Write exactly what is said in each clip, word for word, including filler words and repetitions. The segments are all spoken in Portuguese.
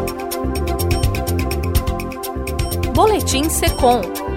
Boletim Secom.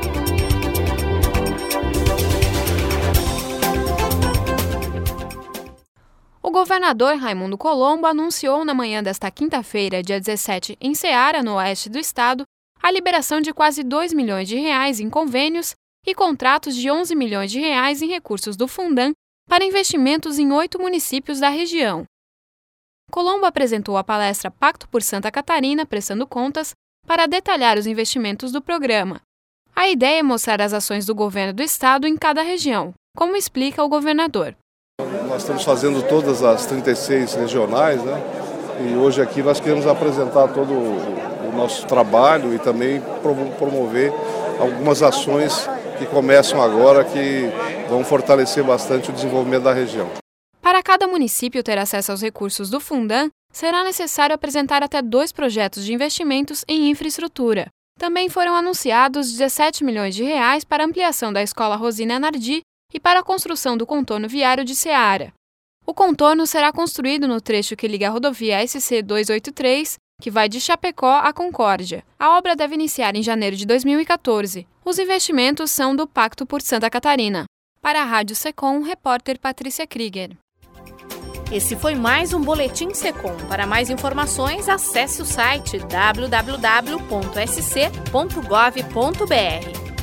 O governador Raimundo Colombo anunciou na manhã desta quinta-feira, dia dezessete, em Ceará, no oeste do estado, a liberação de quase dois milhões de reais em convênios e contratos de onze milhões de reais em recursos do Fundan para investimentos em oito municípios da região. Colombo apresentou a palestra Pacto por Santa Catarina, prestando contas, para detalhar os investimentos do programa. A ideia é mostrar as ações do governo do estado em cada região, como explica o governador. Nós estamos fazendo todas as trinta e seis regionais, né? E hoje aqui nós queremos apresentar todo o nosso trabalho e também promover algumas ações que começam agora, que vão fortalecer bastante o desenvolvimento da região. Para cada município ter acesso aos recursos do Fundan, será necessário apresentar até dois projetos de investimentos em infraestrutura. Também foram anunciados dezessete milhões de reais para a ampliação da Escola Rosina Nardi e para a construção do contorno viário de Ceará. O contorno será construído no trecho que liga a rodovia S C duzentos e oitenta e três, que vai de Chapecó a Concórdia. A obra deve iniciar em janeiro de dois mil e quatorze. Os investimentos são do Pacto por Santa Catarina. Para a Rádio Secom, repórter Patrícia Krieger. Esse foi mais um Boletim Secom. Para mais informações, acesse o site w w w ponto s c ponto gov ponto b r.